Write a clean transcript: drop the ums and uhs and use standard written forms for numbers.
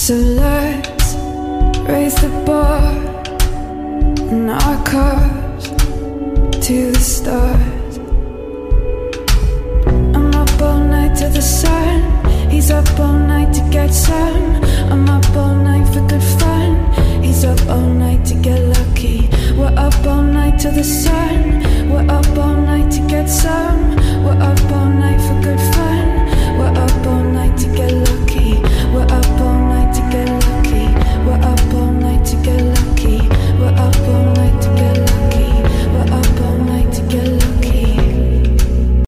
So let's raise the bar in our cars to the stars. I'm up all night to the sun. He's up all night to get some. I'm up all night for good fun. He's up all night to get lucky. We're up all night to the sun. We're up all night to get some. We're up all